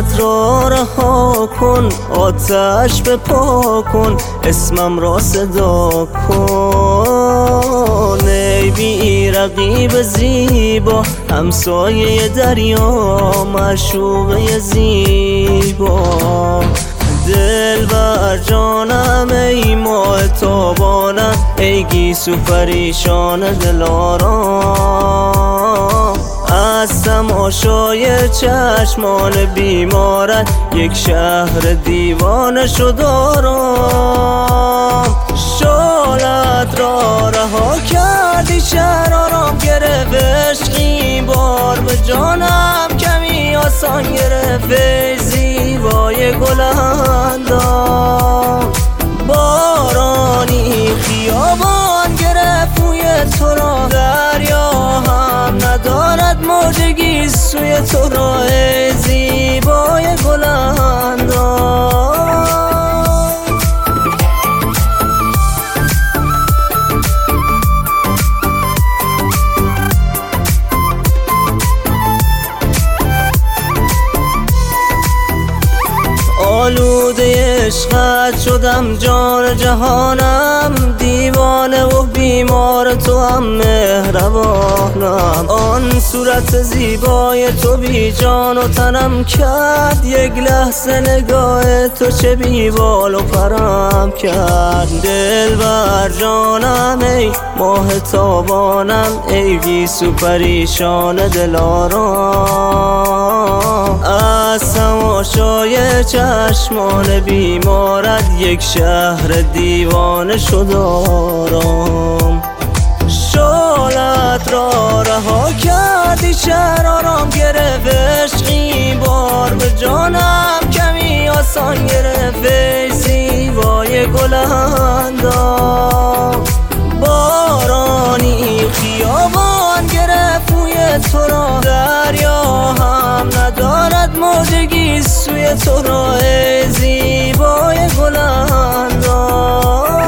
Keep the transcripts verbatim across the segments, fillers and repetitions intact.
شعلت را رها کن، آتش به پا کن، اسمم را صدا کن. ای بی رقیب زیبا، همسایه دریا، معشوقه زیبا. دل بر جانم ای ماه تابانم، ای گیسو پریشان دلارام. از تماشای چشمان بیمارت، یک شهر دیوانه شد آرام. شعلت را رها کردی، شرارم گرفت عشقی بار به جانم، کمی آسان گرفت ای زیبای گلندام. بارانی خیابان گرفت روی تو را، دریا هم ندارد موجگی سوی تو را ای زیبای گلندام. آلوده عشقت شدم جان جهانم، دیوانه و بیمار تو هم مهربانم. آن صورت زیبای تو بی جان و تنم کرد، یک لحظه نگاه تو چه بی بال و پرم کرد. دل بر جانم ای ماه تابانم، ای گیسو پریشان دلارام. از تماشای چشمان بیمارت، یک شهر دیوانه شد آرام. شعلت را رها کردی، شرارم گرفت عشقی بار به جانم، کمی آسان گرفت ای زیبای گلندام. بارانی خیابان گرفت روی تو را، دریا هم ندارد موجگی سوی تو را ای زیبای گلندام.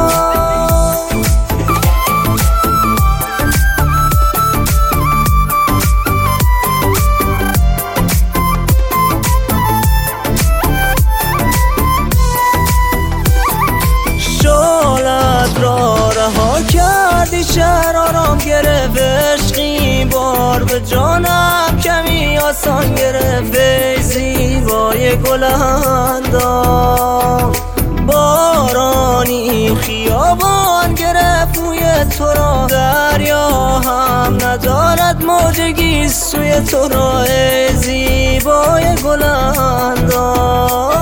شعلت را رها کردی، شرارم گرفت عشقی بار به جانم، کمی آسان گرفت ای زیبای گلندام. بارانی خیابان گرفت روی تو را، دریا هم ندارد موجگی سوی تو را ای زیبای گلندام.